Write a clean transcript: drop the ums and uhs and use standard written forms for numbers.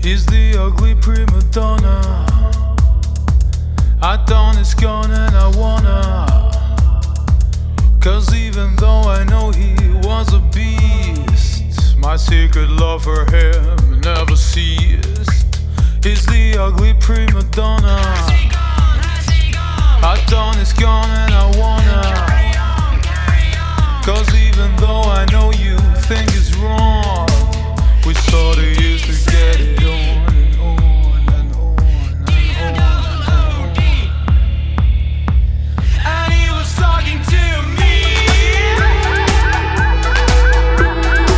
He's the ugly prima donna. I done is gone and I wanna. Cause even though I know he was a beast, my secret love for him never ceased. He's the ugly prima donna. I done is gone and I wanna. Cause even though I know you think it's